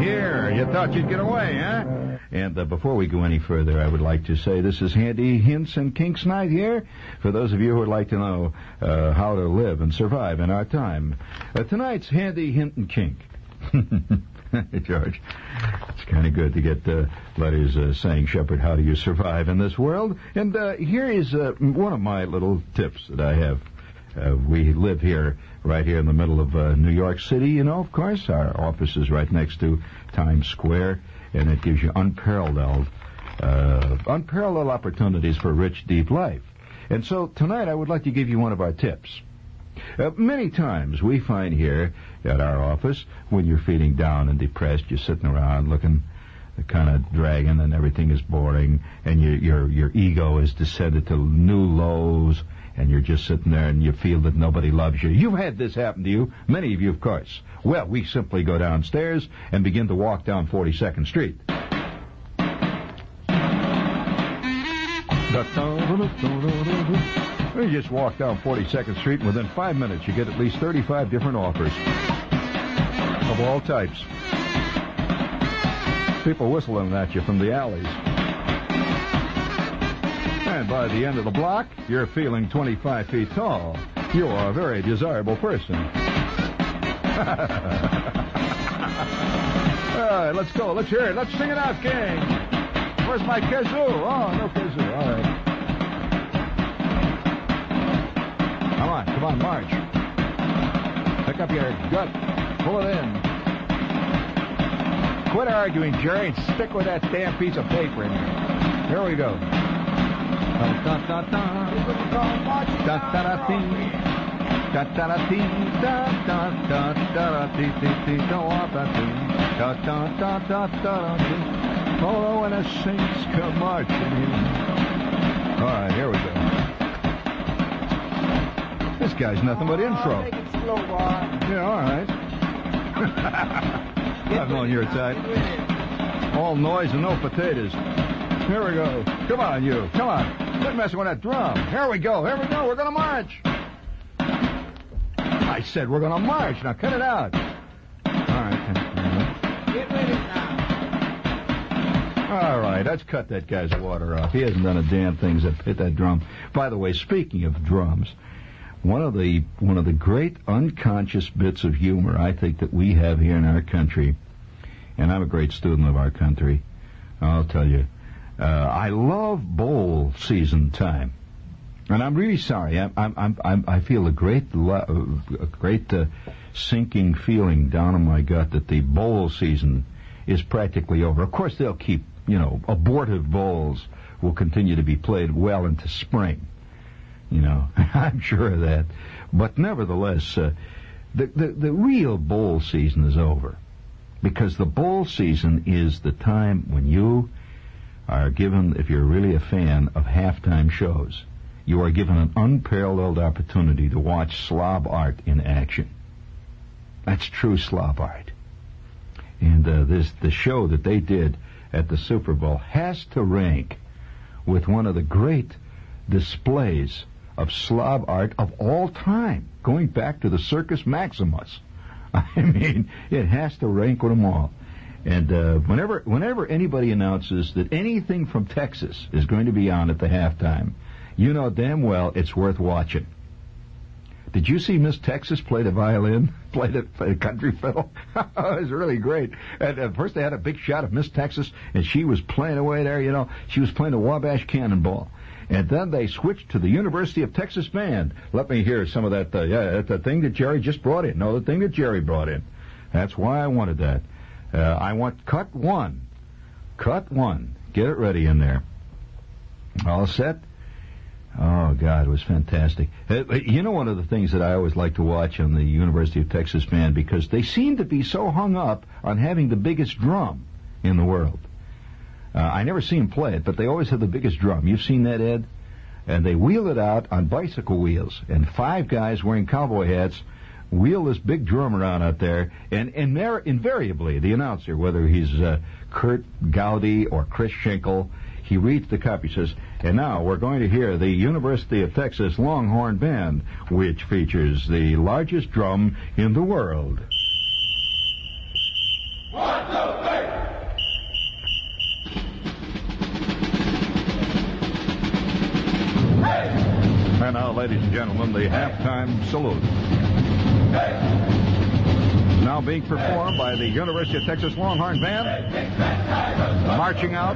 here. You thought you'd get away, huh? And before we go any further, I would like to say this is Handy Hints and Kinks Night here. For those of you who would like to know how to live and survive in our time. Tonight's Handy Hint and Kink. Hey, George, it's kind of good to get letters saying, Shepherd, how do you survive in this world? And here is one of my little tips that I have. We live here, right here in the middle of New York City, you know, of course. Our office is right next to Times Square, and it gives you unparalleled opportunities for a rich, deep life. And so tonight I would like to give you one of our tips. Many times we find here at our office, when you're feeling down and depressed, you're sitting around looking kind of dragging and everything is boring, and your ego is descended to new lows, and you're just sitting there and you feel that nobody loves you. You've had this happen to you, many of you, of course. Well, we simply go downstairs and begin to walk down 42nd Street. You just walk down 42nd Street, and within 5 minutes you get at least 35 different offers of all types. People whistling at you from the alleys. And by the end of the block, you're feeling 25 feet tall. You are a very desirable person. All right, let's go. Let's hear it. Let's sing it out, gang. Where's my kazoo? Oh, no kazoo. All right. Come on, march. Pick up your gut. Pull it in. Quit arguing, Jerry, and stick with that damn piece of paper in there. Here we go. Oh, when the saints come marching in. All right, here we go. This guy's nothing but intro. Make it slow, boy. Yeah, all right. I've known your type. All noise and no potatoes. Here we go. Come on, you. Come on. Quit messing with that drum. Here we go. We're going to march. I said we're going to march. Now cut it out. All right. Get ready now. All right. Let's cut that guy's water off. He hasn't done a damn thing except hit that drum. By the way, speaking of drums, one of the great unconscious bits of humor I think that we have here in our country, and I'm a great student of our country, I'll tell you, I love bowl season time, and I'm really sorry. I feel a great sinking feeling down in my gut that the bowl season is practically over. Of course, they'll keep, abortive bowls will continue to be played well into spring. I'm sure of that. But nevertheless, the real bowl season is over. Because the bowl season is the time when you are given, if you're really a fan of halftime shows, you are given an unparalleled opportunity to watch slob art in action. That's true slob art. And the show that they did at the Super Bowl has to rank with one of the great displays of slob art of all time, going back to the Circus Maximus. I mean, it has to rank with them all. And whenever anybody announces that anything from Texas is going to be on at the halftime, you know damn well it's worth watching. Did you see Miss Texas play the violin, play the country fiddle? It was really great. And first they had a big shot of Miss Texas, and she was playing away there, She was playing the Wabash Cannonball. And then they switched to the University of Texas Band. Let me hear some of that, the thing that Jerry just brought in. No, the thing that Jerry brought in. That's why I wanted that. I want cut one. Cut one. Get it ready in there. All set? Oh, God, it was fantastic. One of the things that I always like to watch on the University of Texas Band, because they seem to be so hung up on having the biggest drum in the world. I never see them play it, but they always have the biggest drum. You've seen that, Ed? And they wheel it out on bicycle wheels, and 5 guys wearing cowboy hats wheel this big drum around out there, and invariably the announcer, whether he's Kurt Gowdy or Chris Schenkel, he reads the copy, says, and now we're going to hear the University of Texas Longhorn Band, which features the largest drum in the world. 1, 2, 3. now, ladies and gentlemen, the halftime salute. Now being performed by the University of Texas Longhorn Band. Marching out,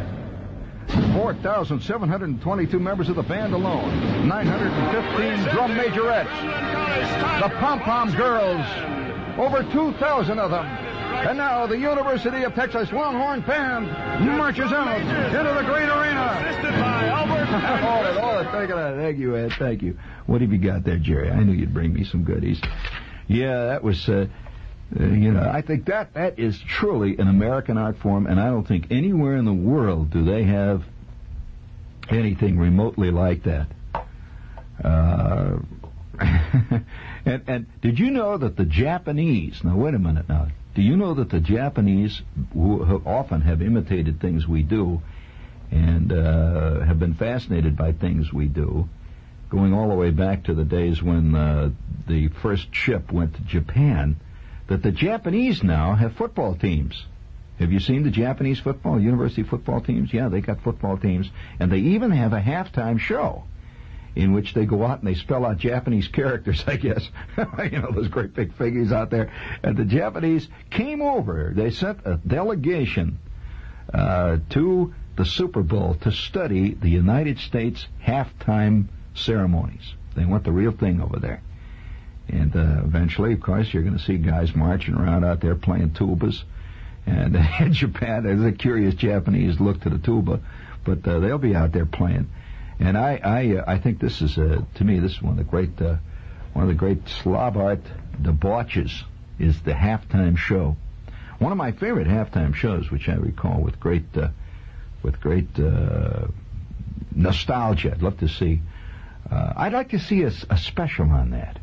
4,722 members of the band alone. 915 drum majorettes. The pom-pom girls, over 2,000 of them. And now the University of Texas Longhorn Band marches out into the great arena. Assisted by Albert. Thank you, Ed. Thank you. What have you got there, Jerry? I knew you'd bring me some goodies. Yeah, that was, I think that is truly an American art form, and I don't think anywhere in the world do they have anything remotely like that. And did you know that the Japanese, now wait a minute now, do you know that the Japanese, who often have imitated things we do and have been fascinated by things we do, going all the way back to the days when the first ship went to Japan, that the Japanese now have football teams. Have you seen the Japanese football, university football teams? Yeah, they got football teams. And they even have a halftime show in which they go out and they spell out Japanese characters, I guess. Those great big figures out there. And the Japanese came over. They sent a delegation to the Super Bowl to study the United States halftime ceremonies. They want the real thing over there. And eventually, of course, you're going to see guys marching around out there playing tubas. And in Japan, there's a curious Japanese look to the tuba, but they'll be out there playing. And I think this is to me this is one of the great Slav art debauches is the halftime show. One of my favorite halftime shows, which I recall with great nostalgia. I'd love to see. I'd like to see a special on that.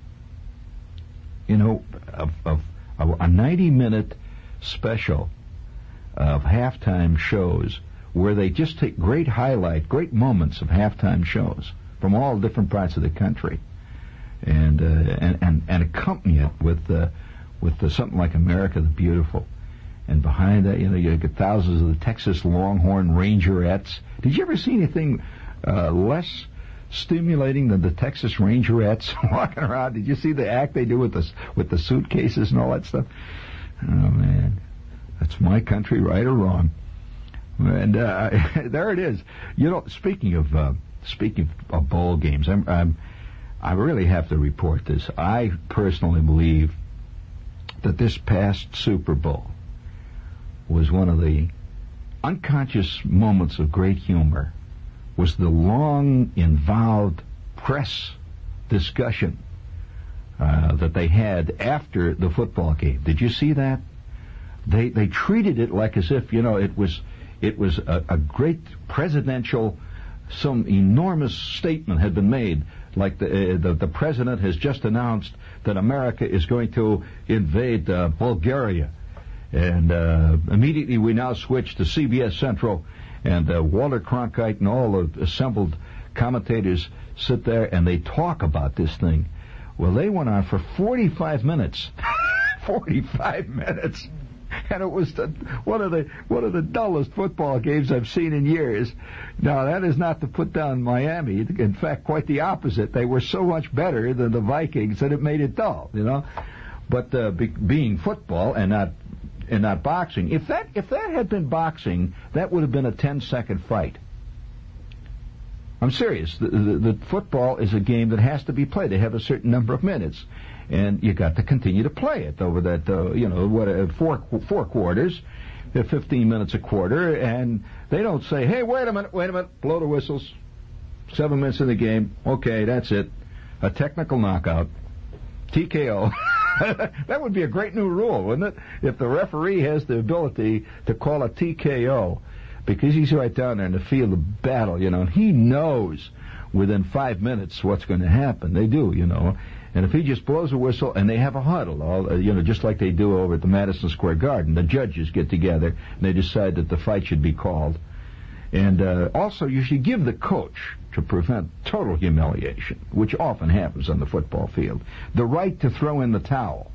Of a 90-minute special of halftime shows where they just take great moments of halftime shows from all different parts of the country, and accompany it with something like America the Beautiful, and behind that, you get thousands of the Texas Longhorn Rangerettes. Did you ever see anything less stimulating than the Texas Rangerettes walking around? Did you see the act they do with the suitcases and all that stuff? Oh man, that's my country, right or wrong. And there it is. Speaking of bowl games, I really have to report this. I personally believe that this past Super Bowl was one of the unconscious moments of great humor. Was the long, involved press discussion that they had after the football game. Did you see that? They treated it like as if it was a great presidential, some enormous statement had been made, like the president has just announced that America is going to invade Bulgaria, and immediately we now switch to CBS Central, and Walter Cronkite and all the assembled commentators sit there and they talk about this thing. Well, they went on for 45 minutes. 45 minutes. And it was one of the dullest football games I've seen in years. Now, that is not to put down Miami. In fact, quite the opposite. They were so much better than the Vikings that it made it dull, But being football and not boxing, if that had been boxing, that would have been a 10-second fight. I'm serious. The football is a game that has to be played. They have a certain number of minutes. And you got to continue to play it over that, four quarters, 15 minutes a quarter, and they don't say, hey, wait a minute, blow the whistles, 7 minutes in the game, okay, that's it, a technical knockout, TKO. That would be a great new rule, wouldn't it? If the referee has the ability to call a TKO, because he's right down there in the field of battle, and he knows within 5 minutes what's going to happen. They do, And if he just blows a whistle and they have a huddle, just like they do over at the Madison Square Garden, the judges get together and they decide that the fight should be called. And also you should give the coach, to prevent total humiliation, which often happens on the football field, the right to throw in the towel.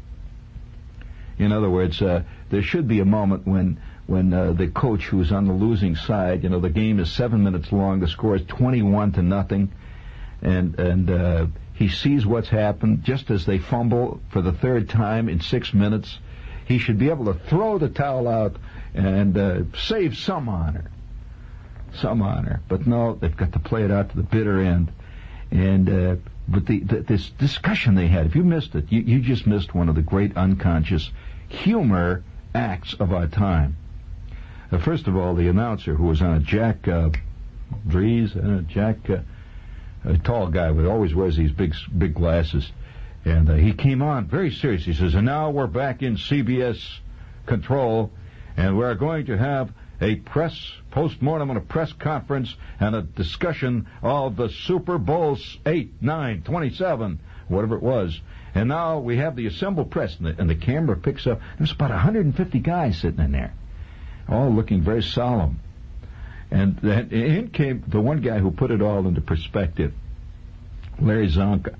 In other words, there should be a moment when the coach who's on the losing side, the game is 7 minutes long, the score is 21-0, and he sees what's happened just as they fumble for the third time in 6 minutes. He should be able to throw the towel out and save some honor. But no, they've got to play it out to the bitter end. And but this discussion they had, if you missed it, you just missed one of the great unconscious humor acts of our time. First of all, the announcer, who was on a Jack Dries, a tall guy who always wears these big glasses, and he came on very serious. He says, and now we're back in CBS control, and we're going to have a press post-mortem and a press conference and a discussion of the Super Bowl 8, 9, 27, whatever it was. And now we have the assembled press, and the camera picks up. There's about 150 guys sitting in there, all looking very solemn. And in came the one guy who put it all into perspective, Larry Zonka,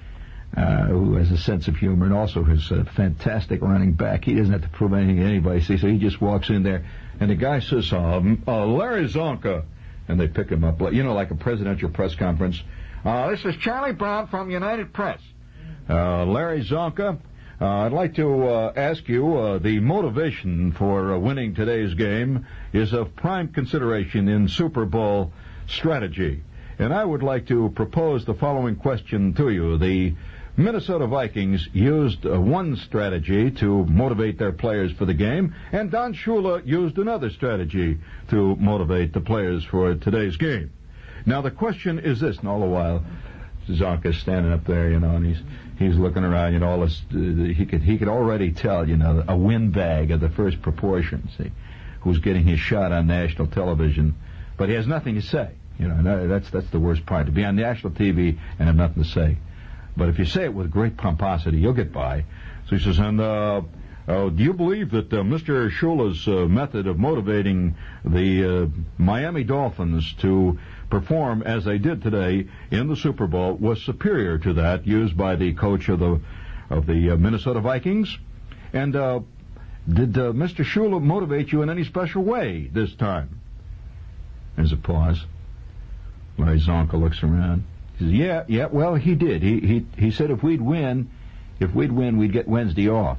who has a sense of humor and also is a fantastic running back. He doesn't have to prove anything to anybody, so he just walks in there, and the guy says, Larry Zonka, and they pick him up, like a presidential press conference. This is Charlie Brown from United Press. Larry Zonka, I'd like to ask you, the motivation for winning today's game is of prime consideration in Super Bowl strategy. And I would like to propose the following question to you. The Minnesota Vikings used one strategy to motivate their players for the game, and Don Shula used another strategy to motivate the players for today's game. Now, the question is this, and all the while, Zonka's standing up there, and he's looking around, all this, he could already tell, a windbag of the first proportion, who's getting his shot on national television, but he has nothing to say. That's the worst part, to be on national TV and have nothing to say. But if you say it with great pomposity, you'll get by. So he says, and do you believe that Mr. Shula's method of motivating the Miami Dolphins to perform as they did today in the Super Bowl was superior to that used by the coach of the Minnesota Vikings? And did Mr. Shula motivate you in any special way this time? There's a pause. Larry Zonka looks around. He says, yeah, well, he did. He said if we'd win, we'd get Wednesday off.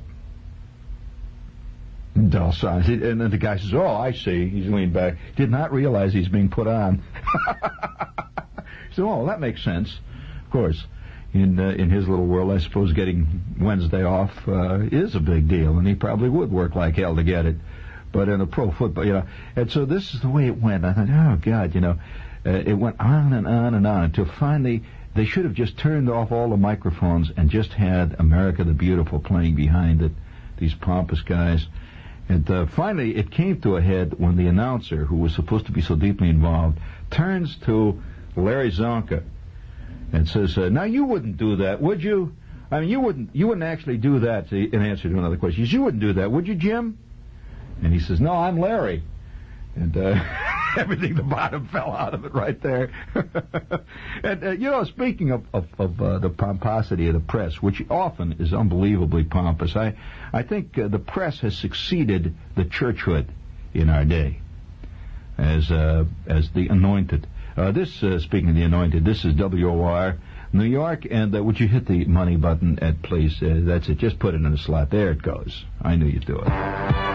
Dull silence. And then the guy says, oh, I see. He's leaned back. Did not realize he's being put on. So, oh, that makes sense. Of course, in his little world, I suppose getting Wednesday off is a big deal, and he probably would work like hell to get it. But in a pro football, and so this is the way it went. I thought, oh, God, it went on and on and on until finally they should have just turned off all the microphones and just had America the Beautiful playing behind it, these pompous guys. And finally it came to a head when the announcer, who was supposed to be so deeply involved, turns to Larry Zonka and says, now you wouldn't do that, would you? I mean, you wouldn't actually do that in answer to another question. He says, you wouldn't do that, would you, Jim? And he says, no, I'm Larry. And everything, the bottom fell out of it right there. And, speaking of the pomposity of the press, which often is unbelievably pompous, I think the press has succeeded the churchhood in our day as the anointed. Speaking of the anointed, this is WOR, New York, and would you hit the money button, Ed, please? That's it. Just put it in the slot. There it goes. I knew you'd do it.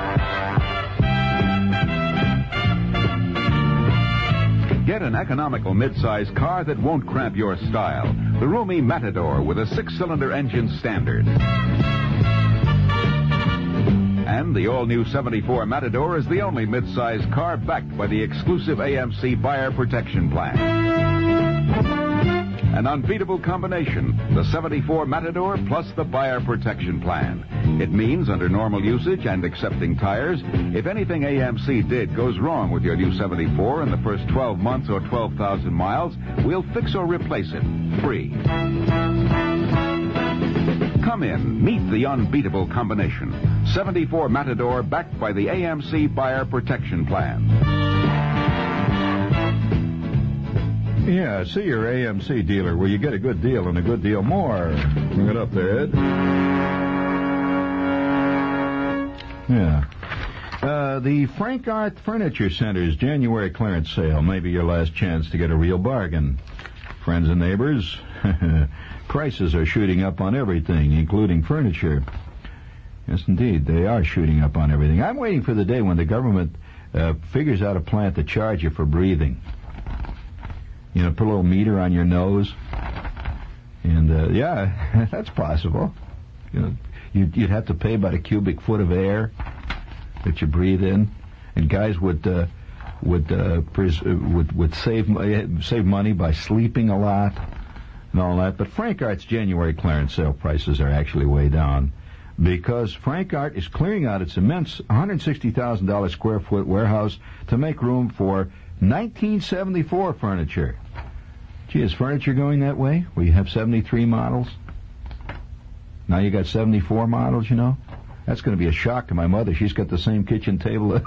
Get an economical mid-size car that won't cramp your style. The roomy Matador with a 6-cylinder engine standard. And the all-new 74 Matador is the only mid-size car backed by the exclusive AMC Buyer Protection Plan. An unbeatable combination, the 74 Matador plus the Buyer Protection Plan. It means, under normal usage and accepting tires, if anything AMC did goes wrong with your new 74 in the first 12 months or 12,000 miles, we'll fix or replace it, free. Come in, meet the unbeatable combination. 74 Matador backed by the AMC Buyer Protection Plan. Yeah, see your AMC dealer where you get a good deal and a good deal more. Bring it up there, Ed. Yeah. The Frank Art Furniture Center's January clearance sale may be your last chance to get a real bargain. friends and neighbors, prices are shooting up on everything, including furniture. Yes, indeed, they are shooting up on everything. I'm waiting for the day when the government figures out a plan to charge you for breathing. You know, put a little meter on your nose. And, yeah, that's possible. You know, you'd have to pay by the cubic foot of air that you breathe in. And guys would save money by sleeping a lot and all that. But Frank Art's January clearance sale prices are actually way down because Frank Art is clearing out its immense $160,000 square foot warehouse to make room for 1974 furniture. Gee, is furniture going that way? Where you have 73 models? Now you got 74 models, you know? That's going to be a shock to my mother. She's got the same kitchen table.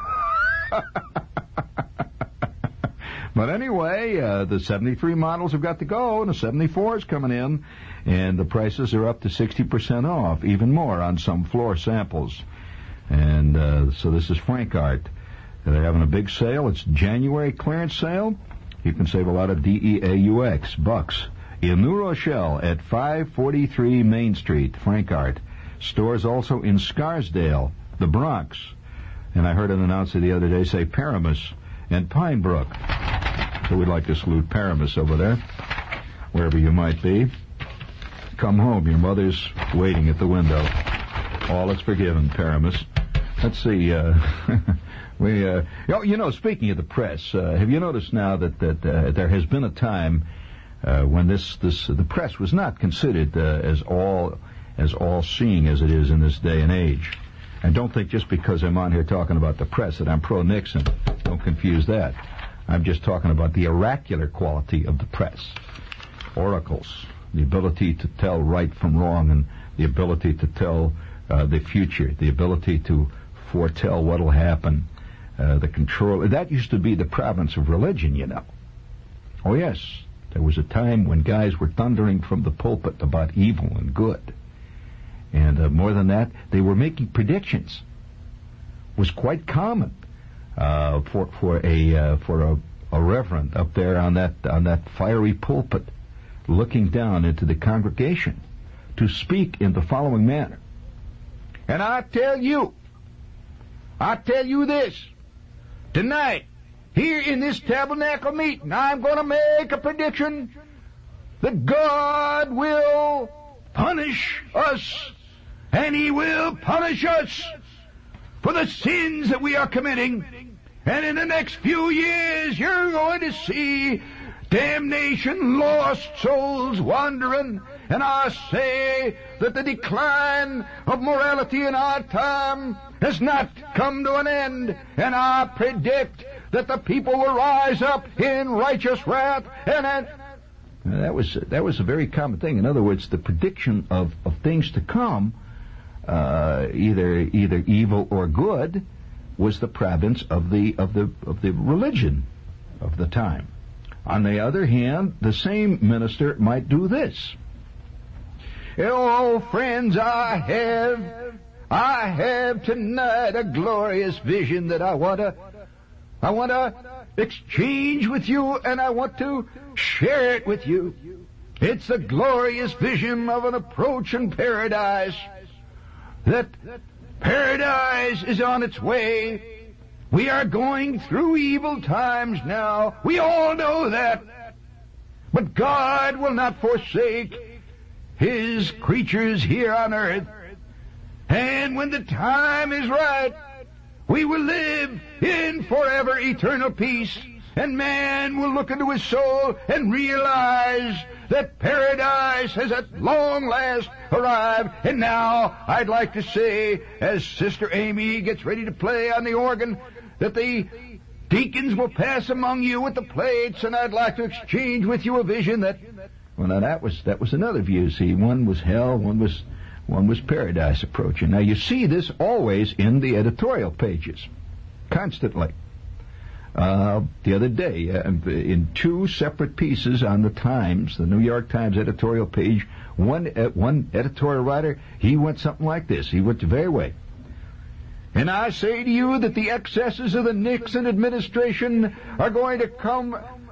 But anyway, the 73 models have got to go, and the 74 is coming in, and the prices are up to 60% off, even more on some floor samples. And so this is Frank Art. They're having a big sale. It's January clearance sale. You can save a lot of DEAUX bucks in New Rochelle at 543 Main Street, Frank Art. Stores also in Scarsdale, the Bronx. And I heard an announcer the other day say Paramus and Pine Brook. So we'd like to salute Paramus over there, wherever you might be. Come home. Your mother's waiting at the window. All is forgiven, Paramus. Let's see. Speaking of the press, have you noticed now that there has been a time when the press was not considered as all-seeing as it is in this day and age? And don't think just because I'm on here talking about the press that I'm pro-Nixon. Don't confuse that. I'm just talking about the oracular quality of the press. Oracles, the ability to tell right from wrong, and the ability to tell the future, the ability to foretell what will happen, the control. That used to be the province of religion, you know. Oh, yes. There was a time when guys were thundering from the pulpit about evil and good. And more than that, they were making predictions. It was quite common for a reverend up there on that fiery pulpit, looking down into the congregation, to speak in the following manner. And I tell you this, tonight, here in this tabernacle meeting, I'm going to make a prediction that God will punish us, and He will punish us for the sins that we are committing. And in the next few years, you're going to see damnation, lost souls wandering. And I say that the decline of morality in our time has not come to an end. And I predict that the people will rise up in righteous wrath. And that was a very common thing. In other words, the prediction of things to come, either evil or good, was the province of the religion of the time. On the other hand, the same minister might do this. Oh, friends, I have tonight a glorious vision that I want to exchange with you, and I want to share it with you. It's the glorious vision of an approaching paradise. That paradise is on its way. We are going through evil times now. We all know that. But God will not forsake His creatures here on earth. And when the time is right, we will live in forever eternal peace. And man will look into his soul and realize that paradise has at long last arrived. And now I'd like to say, as Sister Amy gets ready to play on the organ, that the deacons will pass among you with the plates, and I'd like to exchange with you a vision that... Well, now that was another view. See, one was hell, one was paradise approaching. Now you see this always in the editorial pages, constantly. The other day, in two separate pieces on the Times, the New York Times editorial page, one editorial writer, he went something like this. He went the very way. And I say to you that the excesses of the Nixon administration are going to come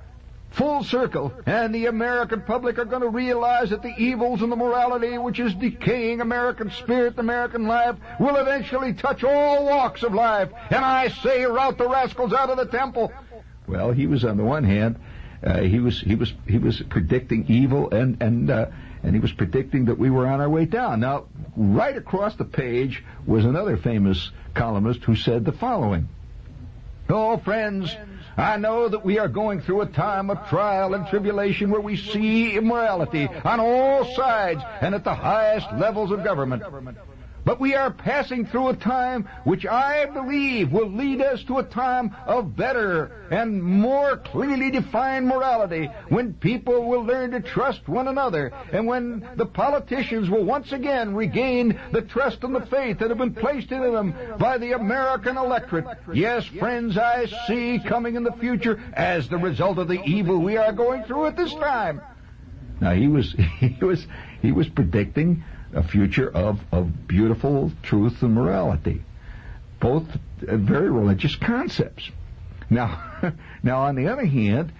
full circle, and the American public are going to realize that the evils and the morality which is decaying American spirit, American life, will eventually touch all walks of life. And I say, rout the rascals out of the temple. Well, he was, on the one hand, he was predicting evil, and he was predicting that we were on our way down. Now, right across the page was another famous columnist who said the following: "Oh, friends, I know that we are going through a time of trial and tribulation where we see immorality on all sides and at the highest levels of government. But we are passing through a time which I believe will lead us to a time of better and more clearly defined morality, when people will learn to trust one another, and when the politicians will once again regain the trust and the faith that have been placed in them by the American electorate. Yes, friends, I see coming in the future as the result of the evil we are going through at this time." Now, he was predicting a future of beautiful truth and morality, both very religious concepts. Now, on the other hand,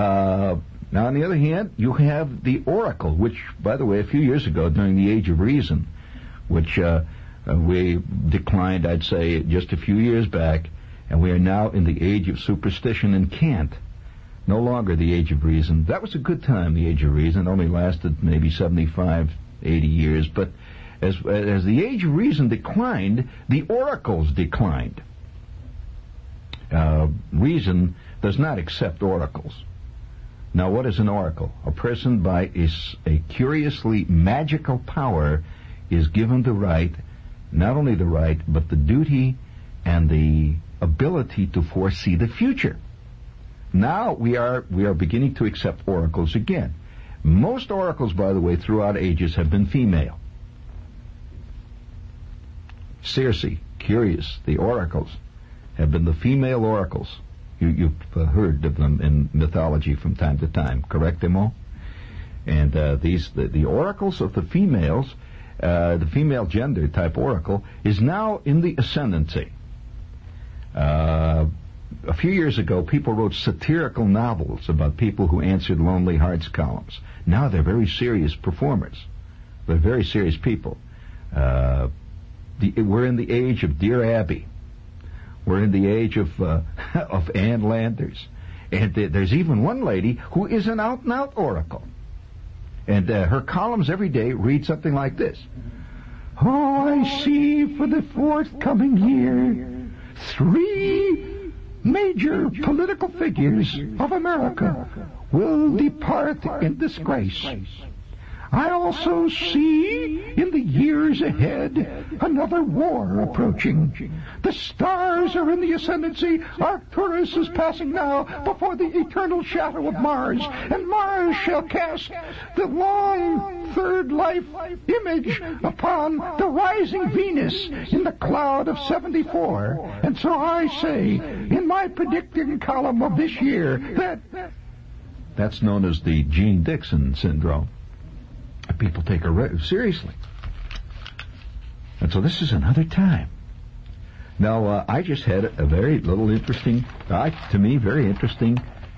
you have the Oracle, which, by the way, a few years ago, during the Age of Reason, which we declined, I'd say, just a few years back, and we are now in the Age of Superstition and Cant. No longer the Age of Reason. That was a good time, the Age of Reason. It only lasted maybe 75, 80 years, but as the Age of Reason declined, the oracles declined. Reason does not accept oracles. Now, what is an oracle? A person by a curiously magical power is given the right, not only the right, but the duty and the ability to foresee the future. Now we are beginning to accept oracles again. Most oracles, by the way, throughout ages have been female. Circe, Curious, the oracles have been the female oracles. You've heard of them in mythology from time to time, correct, Emo? And the oracles of the females, the female gender type oracle, is now in the ascendancy. A few years ago, people wrote satirical novels about people who answered Lonely Hearts columns. Now they're very serious performers. They're very serious people. We're in the age of Dear Abby. We're in the age of Ann Landers. And there's even one lady who is an out-and-out oracle. And her columns every day read something like this: "Oh, I see for the forthcoming year 3 major political figures of America will depart in disgrace. I also see in the years ahead another war approaching. The stars are in the ascendancy. Arcturus is passing now before the eternal shadow of Mars, and Mars shall cast the long third life image upon the rising Venus in the cloud of 74. And so I say, in my predicting column of this year, that's known as the Gene Dixon syndrome. People take her seriously. And so this is another time. Now, I just had a very little interesting, to me, very interesting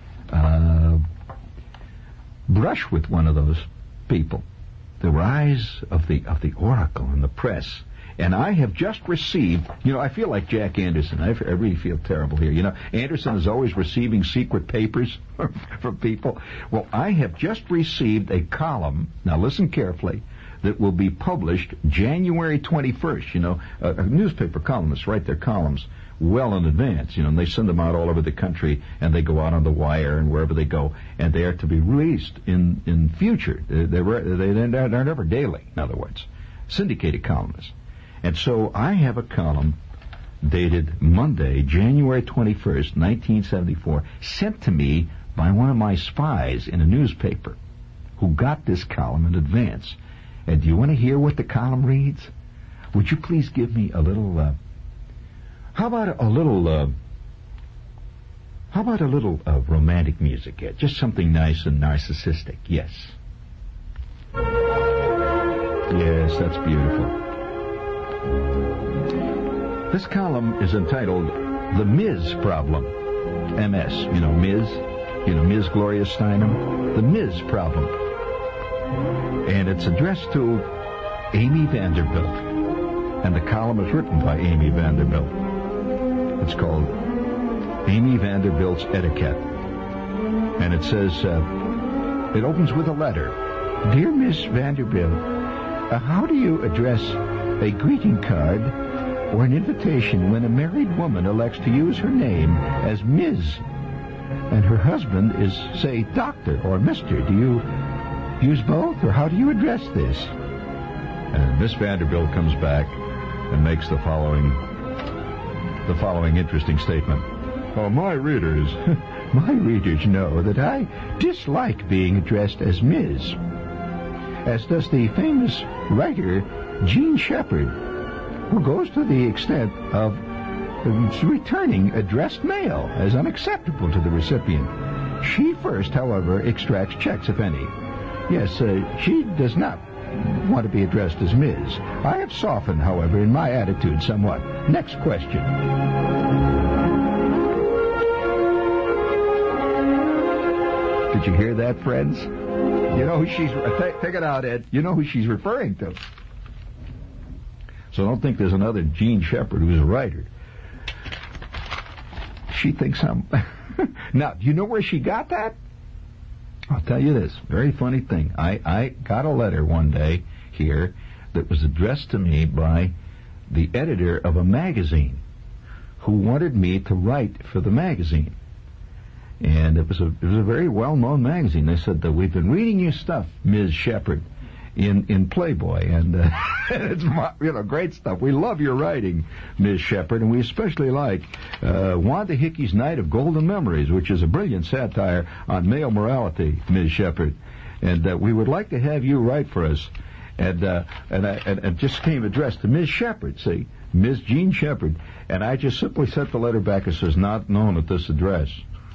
brush with one of those people. The rise of the oracle in the press. And I have just received, I feel like Jack Anderson. I really feel terrible here. Anderson is always receiving secret papers from people. Well, I have just received a column, now listen carefully, that will be published January 21st. A newspaper columnists write their columns well in advance, and they send them out all over the country, and they go out on the wire and wherever they go, and they are to be released in future. They're never daily, in other words. Syndicated columnists. And so I have a column dated Monday, January 21st, 1974, sent to me by one of my spies in a newspaper who got this column in advance. And do you want to hear what the column reads? Would you please give me a little, how about a little romantic music here? Just something nice and narcissistic. Yes. Yes, that's beautiful. This column is entitled The Miz Problem. MS, Miz. Ms. Gloria Steinem, the Ms. problem. And it's addressed to Amy Vanderbilt. And the column is written by Amy Vanderbilt. It's called Amy Vanderbilt's Etiquette. And it says, it opens with a letter. Dear Miss Vanderbilt, how do you address a greeting card or an invitation when a married woman elects to use her name as Ms. and her husband is, say, Doctor or Mr.? Do you use both, or how do you address this? And Miss Vanderbilt comes back and makes the following interesting statement. Oh, my readers know that I dislike being addressed as Ms., as does the famous writer Jean Shepherd, who goes to the extent of returning addressed mail as unacceptable to the recipient. She first, however, extracts checks, if any. Yes, she does not want to be addressed as Ms. I have softened, however, in my attitude somewhat. Next question. Did you hear that, friends? You know who she's... Take it out, Ed. You know who she's referring to. So don't think there's another Jean Shepherd who's a writer. She thinks I'm... Now, do you know where she got that? I'll tell you this. Very funny thing. I got a letter one day here that was addressed to me by the editor of a magazine who wanted me to write for the magazine. And it was a very well-known magazine. They said that we've been reading your stuff, Ms. Shepherd, in Playboy, and it's great stuff. We love your writing, Ms. Shepherd, and we especially like Wanda Hickey's Night of Golden Memories, which is a brilliant satire on male morality, Ms. Shepherd, and we would like to have you write for us. And it just came addressed to Ms. Shepherd, see, Ms. Jean Shepherd, and I just simply sent the letter back. It says not known at this address.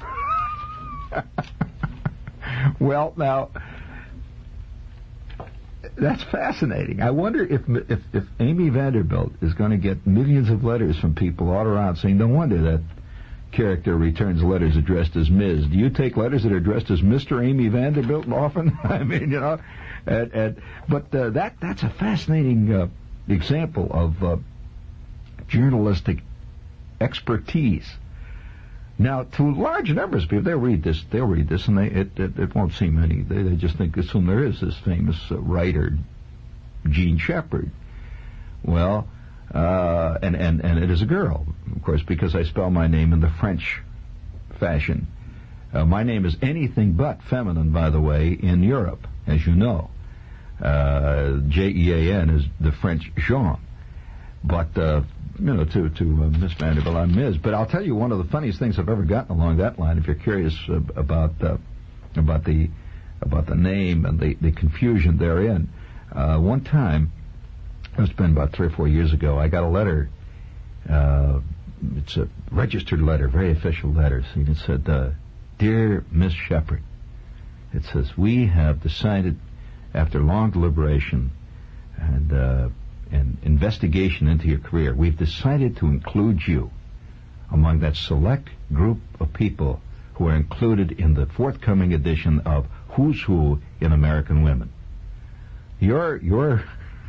Well, now, that's fascinating. I wonder if Amy Vanderbilt is going to get millions of letters from people all around saying, no wonder that character returns letters addressed as Ms. Do you take letters that are addressed as Mr. Amy Vanderbilt often? I mean, but that's a fascinating example of journalistic expertise. Now, to large numbers of people, they'll read this, and it won't seem any. They just assume there is this famous writer, Jean Shepherd. Well, and it is a girl, of course, because I spell my name in the French fashion. My name is anything but feminine, by the way, in Europe, as you know. Jean is the French Jean, but to Miss Vanderbilt, I'm Ms. But I'll tell you one of the funniest things I've ever gotten along that line. If you're curious about the name and the confusion therein, one time, it's been about 3 or 4 years ago, I got a letter. It's a registered letter, very official letter. And it said, "Dear Miss Shepherd," it says, "we have decided, after long deliberation and investigation into your career, we've decided to include you among that select group of people who are included in the forthcoming edition of Who's Who in American Women." You're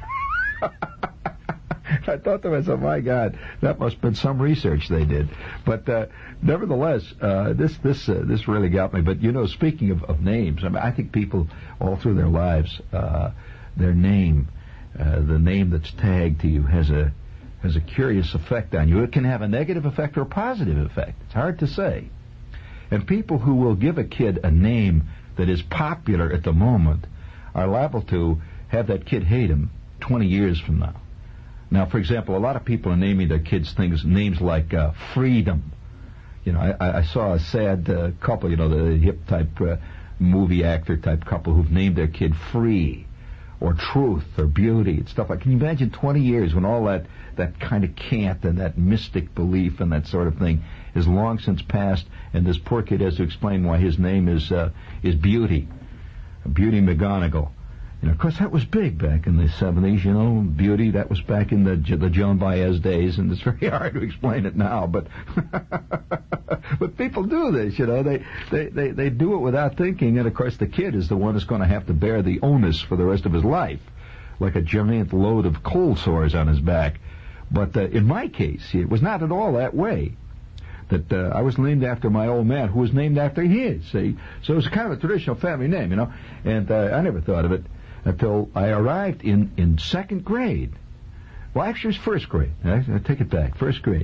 I thought to myself, my God, that must have been some research they did. But nevertheless, this really got me. But speaking of names, I mean, I think people all through their lives, their name. The name that's tagged to you has a curious effect on you. It can have a negative effect or a positive effect. It's hard to say. And people who will give a kid a name that is popular at the moment are liable to have that kid hate him 20 years from now. Now, for example, a lot of people are naming their kids names like Freedom. I saw a sad couple, the hip type movie actor type couple who've named their kid Free, or Truth, or Beauty, and stuff like. Can you imagine 20 years when all that kind of cant and that mystic belief and that sort of thing is long since passed, and this poor kid has to explain why his name is Beauty McGonigal. Of course, that was big back in the 70s, Beauty, that was back in the Joan Baez days, and it's very hard to explain it now, but people do this, you know. They do it without thinking, and of course the kid is the one that's going to have to bear the onus for the rest of his life, like a giant load of cold sores on his back. But in my case, it was not at all that way. That I was named after my old man, who was named after his. See? So it was kind of a traditional family name, you know. And I never thought of it until I arrived in second grade. Well, actually, it was first grade. I take it back, first grade.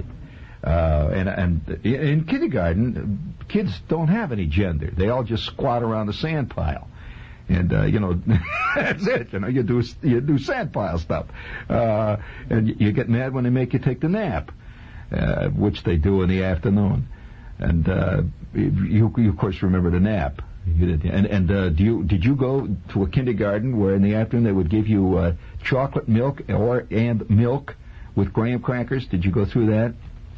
And in kindergarten, kids don't have any gender. They all just squat around the sand pile. And, you know, that's it. You know, you do sand pile stuff. And you get mad when they make you take the nap. Which they do in the afternoon, and you of course remember the nap. You did, and did you go to a kindergarten where in the afternoon they would give you chocolate milk and milk with graham crackers? Did you go through that?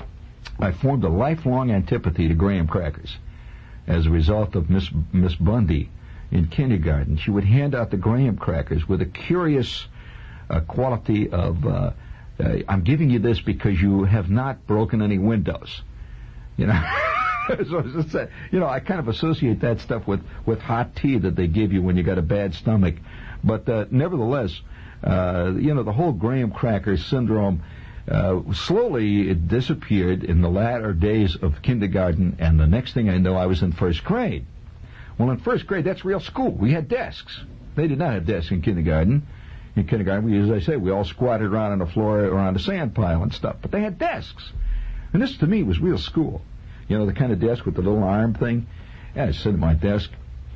I formed a lifelong antipathy to graham crackers as a result of Miss Bundy in kindergarten. She would hand out the graham crackers with a curious quality of. I'm giving you this because you have not broken any windows. You know, so you know, I kind of associate that stuff with hot tea that they give you when you got a bad stomach. But nevertheless, you know, the whole graham cracker syndrome slowly it disappeared in the latter days of kindergarten, and the next thing I know, I was in first grade. Well, in first grade, that's real school. We had desks. They did not have desks in kindergarten. In kindergarten, as I say, we all squatted around on the floor or on the sand pile and stuff. But they had desks. And this, to me, was real school. You know, the kind of desk with the little arm thing. Yeah, I sat at my desk.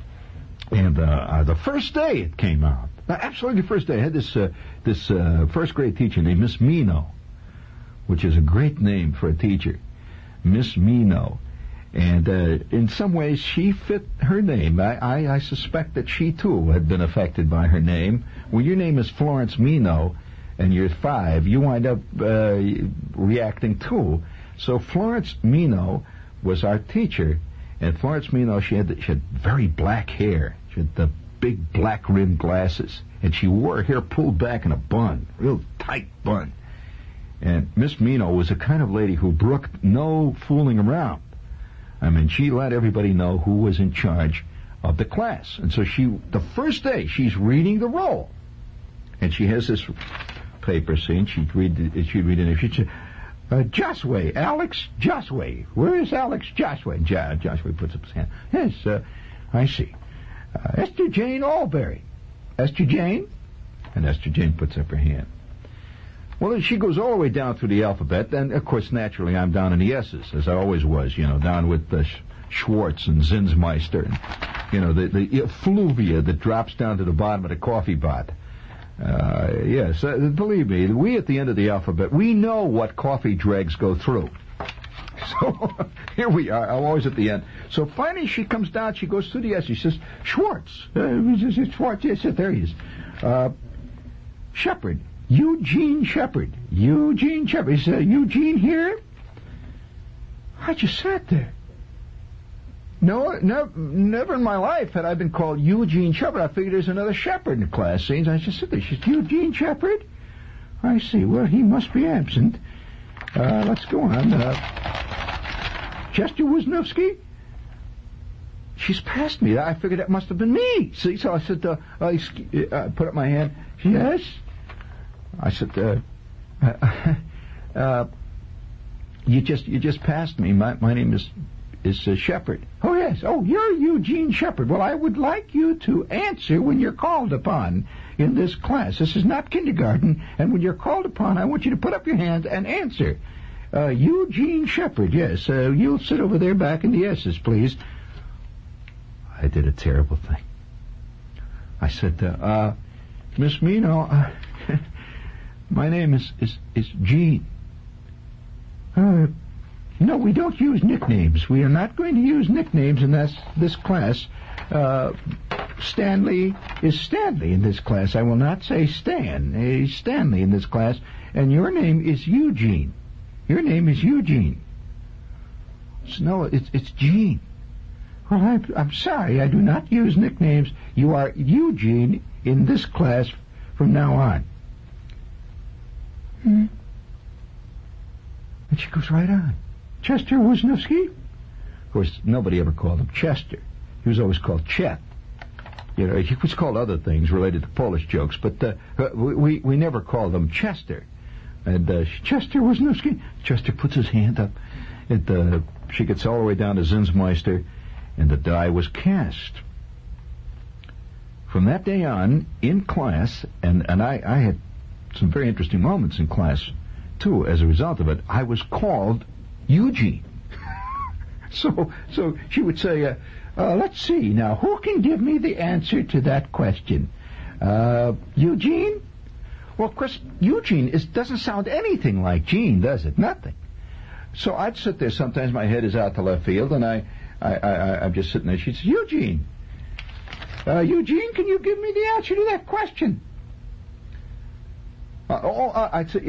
And the first day it came out, absolutely the first day, I had this first grade teacher named Miss Mino, which is a great name for a teacher. Miss Mino. And in some ways, she fit her name. I suspect that she, too, had been affected by her name. When your name is Florence Mino and you're 5, you wind up reacting, too. So Florence Mino was our teacher. And Florence Mino, she had very black hair. She had the big black-rimmed glasses. And she wore her hair pulled back in a bun, real tight bun. And Miss Mino was the kind of lady who brooked no fooling around. I mean, she let everybody know who was in charge of the class. And so the first day, she's reading the roll. And she has this paper, see, and she'd read it, she'd say, Josway, Alex Josway. Where is Alex Josway? And Josway puts up his hand. Yes, I see. Esther Jane Albury. Esther Jane? And Esther Jane puts up her hand. Well, then she goes all the way down through the alphabet, and, of course, naturally, I'm down in the S's, as I always was, you know, down with Schwartz and Zinsmeister, and, you know, the effluvia that drops down to the bottom of the coffee pot. Yes, believe me, we at the end of the alphabet, we know what coffee dregs go through. So, here we are, I'm always at the end. So, finally, she comes down, she goes through the S, she says, Schwartz. Schwartz, yes, there he is. Shepard. Eugene Shepard. Eugene Shepard. Is Eugene here? I just sat there. No, never in my life had I been called Eugene Shepard. I figured there's another Shepard in the class. See, I just sit there. She said, Eugene Shepard? I see. Well, he must be absent. Let's go on. Chester Wisniewski? She's passed me. I figured that must have been me. See, so I said, I put up my hand. Yes? I said, you just passed me. My name is Shepard. Oh, yes. Oh, you're Eugene Shepard. Well, I would like you to answer when you're called upon in this class. This is not kindergarten, and when you're called upon, I want you to put up your hand and answer. Eugene Shepard, yes. You'll sit over there back in the S's, please. I did a terrible thing. I said, Miss Mino, my name is Gene. No, we don't use nicknames. We are not going to use nicknames in this class. Stanley is Stanley in this class. I will not say Stan. He's Stanley in this class. And your name is Eugene. Your name is Eugene. No, it's Gene. Well, I'm sorry. I do not use nicknames. You are Eugene in this class from now on. And she goes right on. Chester Wisniewski? course, nobody ever called him Chester. He was always called Chet. You know, he was called other things related to Polish jokes, but we never called him Chester. And Chester was no skin. Chester puts his hand up. She gets all the way down to Zinsmeister, and the die was cast. From that day on, in class, and I had some very interesting moments in class, too, as a result of it, I was called Eugene. So she would say, let's see, now, who can give me the answer to that question? Eugene? Well, of course, Eugene doesn't sound anything like Gene, does it? Nothing. So I'd sit there, sometimes my head is out to left field, and I'm just sitting there. She'd say, Eugene, can you give me the answer to that question? I'd say,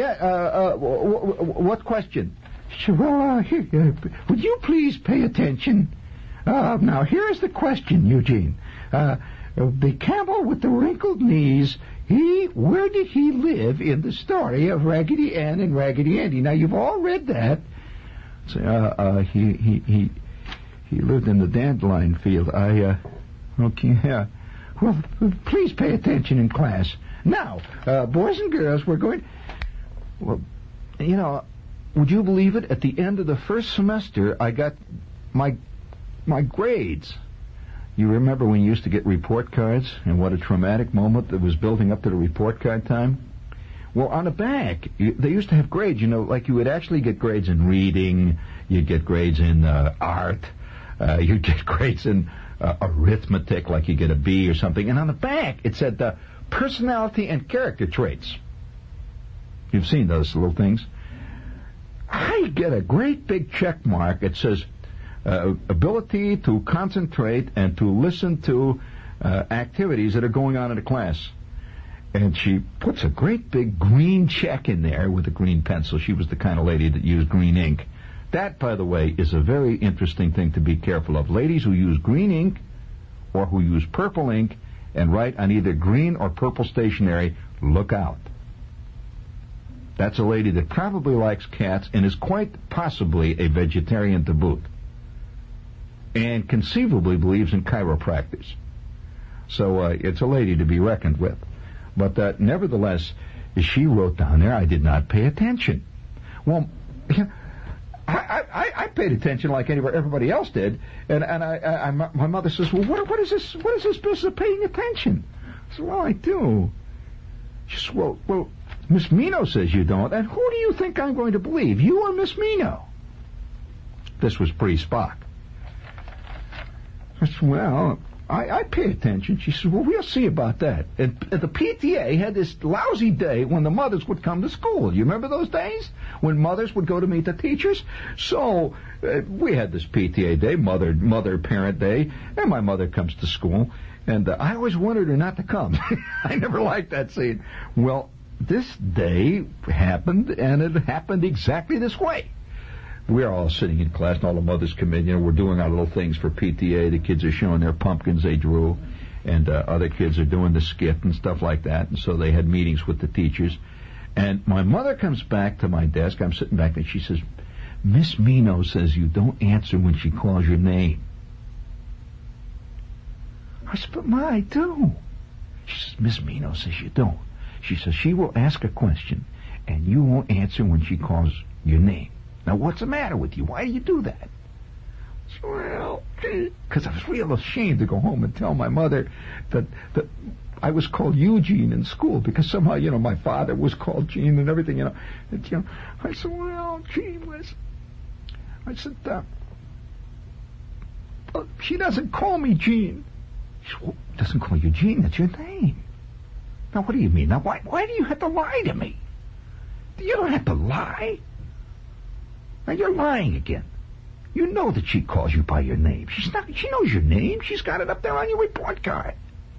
what question? She said, well, would you please pay attention? Now, here's the question, Eugene. The camel with the wrinkled knees, where did he live in the story of Raggedy Ann and Raggedy Andy? Now, you've all read that. So, he lived in the dandelion field. Okay, yeah. Well, please pay attention in class. Now, boys and girls, we're going... Well, you know, would you believe it? At the end of the first semester, I got my grades. You remember when you used to get report cards, and what a traumatic moment that was building up to the report card time? Well, on the back, they used to have grades, you know, like you would actually get grades in reading, you'd get grades in art, you'd get grades in arithmetic, like you get a B or something, and on the back it said personality and character traits. You've seen those little things. I get a great big check mark. It says ability to concentrate and to listen to activities that are going on in the class. And she puts a great big green check in there with a green pencil. She was the kind of lady that used green ink. That, by the way, is a very interesting thing to be careful of. Ladies who use green ink or who use purple ink and write on either green or purple stationery, look out. That's a lady that probably likes cats and is quite possibly a vegetarian to boot. And conceivably believes in chiropractors. So it's a lady to be reckoned with. But nevertheless, she wrote down there, I did not pay attention. Well, I paid attention like everybody else did, and my mother says, well, what is this? What is this business of paying attention? I said, well, I do. She said, well, Miss Mino says you don't, and who do you think I'm going to believe, you or Miss Mino? This was pre-Spock. I said, well, I pay attention. She said, well, we'll see about that. And the PTA had this lousy day when the mothers would come to school. You remember those days? When mothers would go to meet the teachers? So we had this PTA day, mother-parent day, and my mother comes to school. And I always wanted her not to come. I never liked that scene. Well, this day happened, and it happened exactly this way. We're all sitting in class, and all the mothers come in. You know, we're doing our little things for PTA. The kids are showing their pumpkins they drew, and other kids are doing the skit and stuff like that. And so they had meetings with the teachers. And my mother comes back to my desk. I'm sitting back there. She says, Miss Mino says you don't answer when she calls your name. I said, but Ma, I do. She says, Miss Mino says you don't. She says she will ask a question, and you won't answer when she calls your name. Now, what's the matter with you? Why do you do that? Well, because I was real ashamed to go home and tell my mother that I was called Eugene in school because somehow, you know, my father was called Gene and everything, you know. And, I said, well, gee whiz. I said, she doesn't call me Gene. She said, well, doesn't call you Gene. That's your name. Now, what do you mean? Now, why do you have to lie to me? You don't have to lie. Now, you're lying again. You know that she calls you by your name. She knows your name. She's got it up there on your report card.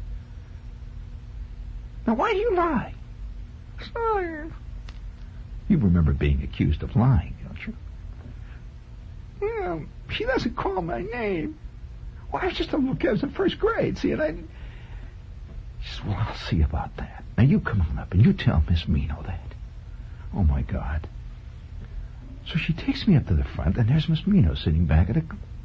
Now, why do you lie? Sorry. You remember being accused of lying, don't you? Well, she doesn't call my name. Well, I was just a little kid. I was in first grade, see, and she said, well, I'll see about that. Now, you come on up and you tell Miss Mino that. Oh, my God. So she takes me up to the front, and there's Miss Mino sitting back at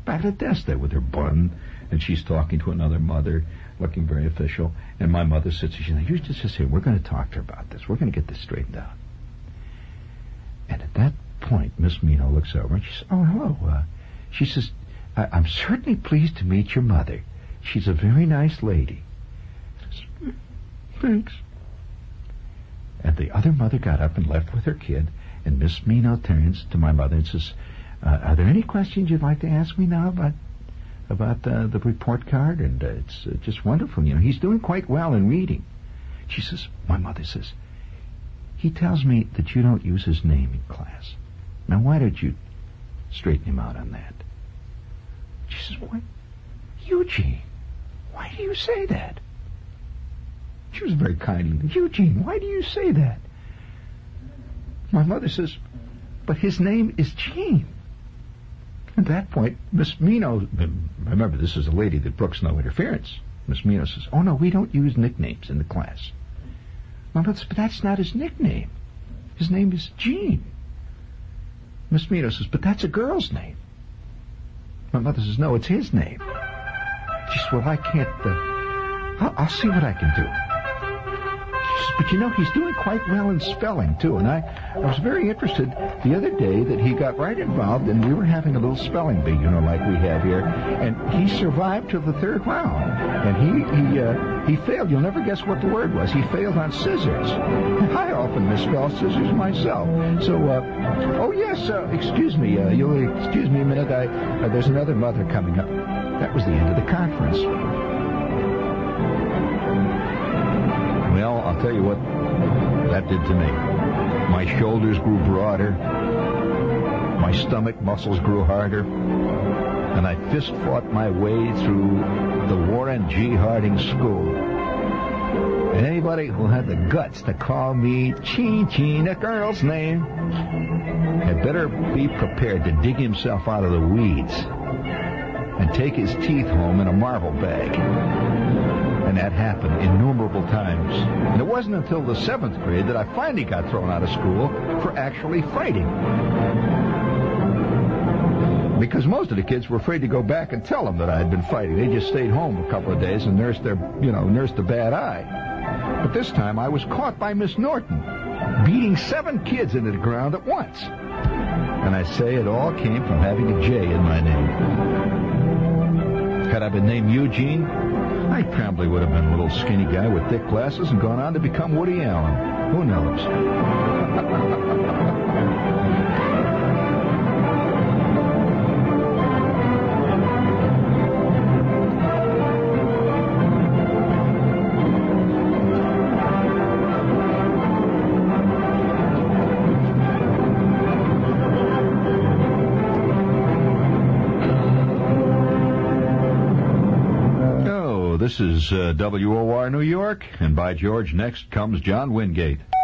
back at the desk there with her bun, and she's talking to another mother, looking very official. And my mother sits and she says, "You just sit here. We're going to talk to her about this. We're going to get this straightened out." And at that point, Miss Mino looks over and she says, "Oh, hello." She says, "I'm certainly pleased to meet your mother. She's a very nice lady." I says, "Thanks." And the other mother got up and left with her kid, and Miss Mino turns to my mother and says, "Are there any questions you'd like to ask me now about the report card?" And it's just wonderful. He's doing quite well in reading. She says, my mother says, "He tells me that you don't use his name in class. Now, why don't you straighten him out on that?" She says, "What? Eugene, why do you say that?" She was very kind. "Eugene, why do you say that?" My mother says, "But his name is Gene." At that point, Miss Mino, remember this is a lady that brooks no interference. Miss Mino says, "Oh no, we don't use nicknames in the class." "Well, but that's not his nickname. His name is Gene." Miss Mino says, "But that's a girl's name." My mother says, "No, it's his name." She says, "Well, I can't, I'll see what I can do." She says, "But he's doing quite well in spelling, too." And I was very interested the other day that he got right involved, and we were having a little spelling bee, like we have here. And he survived to the third round. And he failed. You'll never guess what the word was. He failed on scissors. I often misspell scissors myself. So, oh yes, excuse me. You'll excuse me a minute. There's another mother coming up. That was the end of the conference. Well, I'll tell you what that did to me. My shoulders grew broader. My stomach muscles grew harder. And I fist-fought my way through the Warren G. Harding School. And anybody who had the guts to call me Gene, a girl's name, had better be prepared to dig himself out of the weeds and take his teeth home in a marble bag. And that happened innumerable times. And it wasn't until the 7th grade that I finally got thrown out of school for actually fighting. Because most of the kids were afraid to go back and tell them that I had been fighting. They just stayed home a couple of days and nursed the bad eye. But this time I was caught by Miss Norton, beating 7 kids into the ground at once. And I say it all came from having a J in my name. Had I been named Eugene, I probably would have been a little skinny guy with thick glasses and gone on to become Woody Allen. Who knows? This is WOR New York, and by George, next comes John Wingate.